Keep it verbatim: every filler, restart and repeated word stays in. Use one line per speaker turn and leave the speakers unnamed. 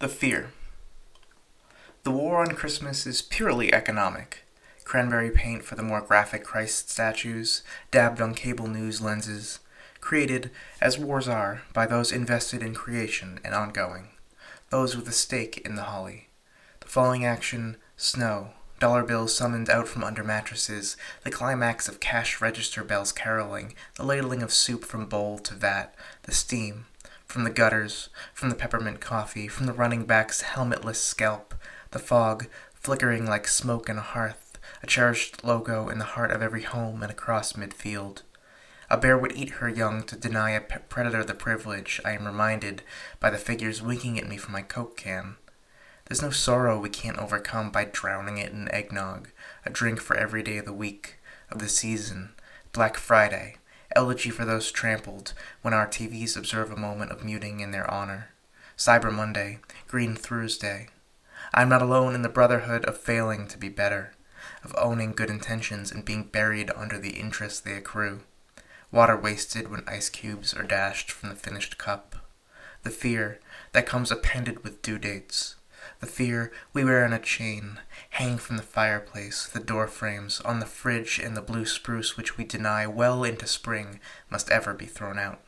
The fear. The war on Christmas is purely economic. Cranberry paint for the more graphic Christ statues, dabbed on cable news lenses, created, as wars are, by those invested in creation and ongoing, those with a stake in the holly. The falling action, snow, dollar bills summoned out from under mattresses, the climax of cash register bells caroling, the ladling of soup from bowl to vat, the steam, from the gutters, from the peppermint coffee, from the running back's helmetless scalp, the fog, flickering like smoke in a hearth, a cherished logo in the heart of every home and across midfield. A bear would eat her young to deny a pe- predator the privilege, I am reminded, by the figures winking at me from my Coke can. There's no sorrow we can't overcome by drowning it in eggnog, a drink for every day of the week, of the season, Black Friday, elegy for those trampled, when our T Vs observe a moment of muting in their honor, Cyber Monday, Green Thursday. I'm not alone in the brotherhood of failing to be better, of owning good intentions and being buried under the interest they accrue, water wasted when ice cubes are dashed from the finished cup, the fear that comes appended with due dates, the fear we wear on a chain, hang from the fireplace, the door frames, on the fridge, and the blue spruce which we deny well into spring must ever be thrown out.